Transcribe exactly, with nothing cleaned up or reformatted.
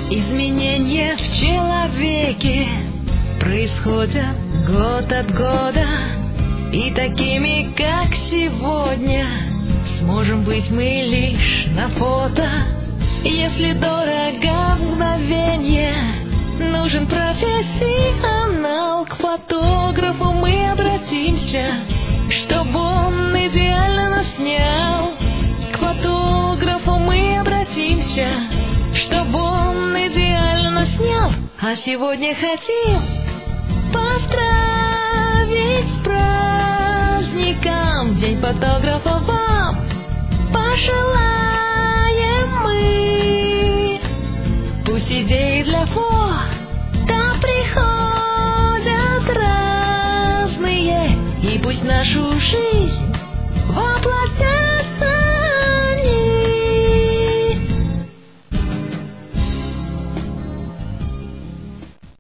Изменения в человеке происходят год от года, и такими, как сегодня, сможем быть мы лишь на фото. Если дорого мгновенье, нужен профессионал. К фотографу мы обратимся, чтобы он идеально нас снял. К фотографу мы обратимся, чтобы он идеально нас снял. А сегодня хотим поздравить с праздником День фотографа вам пожелаем мы. Пусть идеи для фото приходят разные, и пусть нашу жизнь